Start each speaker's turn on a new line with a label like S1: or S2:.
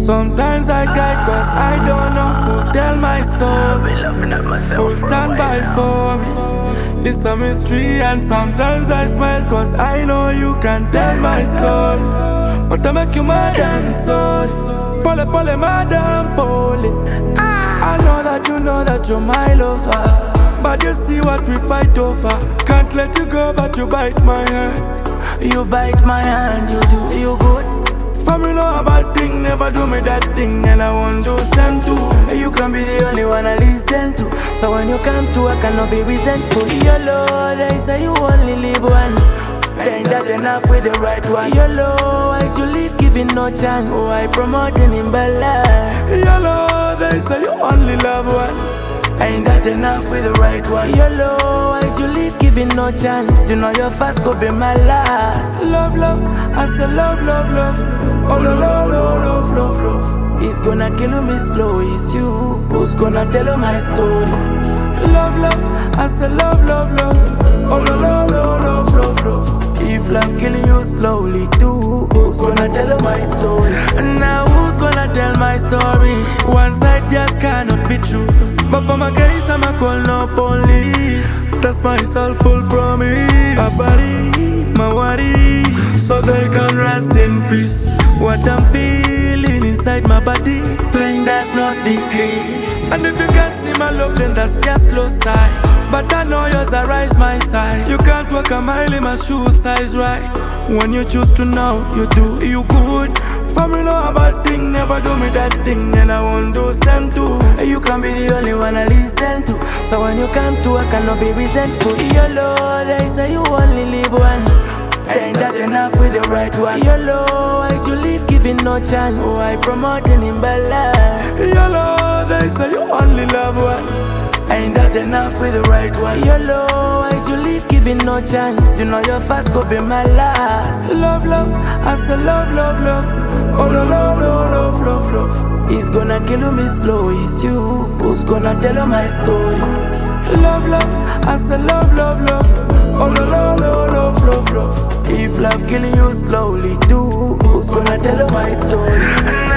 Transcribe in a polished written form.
S1: Sometimes I cry cause I don't know who'll tell my story, who'll stand by for me. It's a mystery and sometimes I smile cause I know you can tell my story. But I make you mad and sorry. Pole, pole, madam, pole. I know that you're my lover, but you see what we fight over. Can't let you go but you bite my hand.
S2: You bite my hand, you do you good.
S1: For me know about thing, never do me that thing, and I won't do same too.
S2: You can be the only one I listen to, so when you come to I cannot be resentful. Your Lord, they say you only live once. Ain't that enough with the right one? Your Lord, why'd you leave giving no chance? Oh, I promoting imbalance.
S1: Your Lord, they say you only love once.
S2: Ain't that enough with the right one? Your Lord, why'd you leave giving no chance? You know your first could be my last.
S1: Love, love, I say love, love, love. Oh, love, love, love, love, love.
S2: It's gonna kill me slow, it's you who's gonna tell my story.
S1: Love, love, I say love, love, love. Oh, love, love, love, love, love.
S2: If love kill you slowly too, who's gonna tell my story?
S1: Now who's gonna tell my story? One side just cannot be true, but for my case I'ma call no police. That's my soulful promise. My body, my worry, so they can rest in peace. What I'm feeling inside my body, pain does not decrease. And if you can't see my love, then that's just low side. But I know yours arise my side. You can't walk a mile in my shoe size, right? When you choose to know, you do, you good. For me know about thing, never do me that thing, and I won't do same too.
S2: You can be the only one I listen to, so when you come to I cannot be resentful. Your Lord, they say you only live once. Ain't that enough with the right one? Your Lord, why'd you leave giving no chance? Oh, I promoting imbalance.
S1: Your Lord, they say you only love one.
S2: Ain't that enough with the right one? Your Lord, why'd you leave giving no chance? You know your first could be my last.
S1: Love, love, I say love, love, love. Oh, love, love, love, love, love.
S2: It's gonna kill me slow, it's you who's gonna tell my story.
S1: Love, love, I say love, love, love. Oh, love, love, love, love, love.
S2: If love kill you slowly too, who's gonna tell my story?